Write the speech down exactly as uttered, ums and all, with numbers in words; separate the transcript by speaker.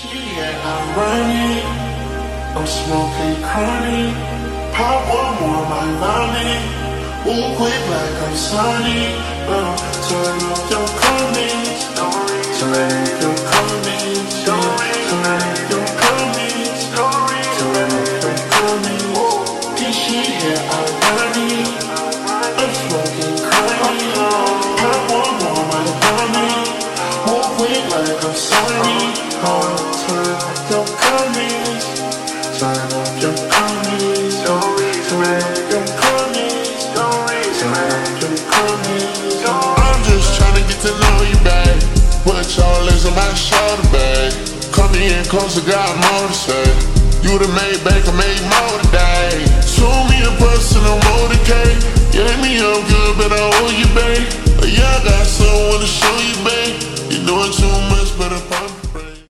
Speaker 1: Yeah, I'm running, I'm smoking chronic. Pop one more, my mommy. Move quick like I'm Sonic. Uh, turn up your comments, turn up your comments, turn up your comments, turn up your comments. This shit here, I'm running, I'm smoking chronic. Pop one more, my mommy. Move quick like I'm Sonic. Uh, turn up your comments, turn up your comments, turn up your comments, turn up your comments. I'm just tryna get to know you, babe. Put your legs on my shoulder, babe. Come in closer, got more to say. You the made bank, I made more today. Show me a personal motorcade. You hit me up good, but I owe you, babe. But yeah, I got someone to show you, babe. You're doing too much.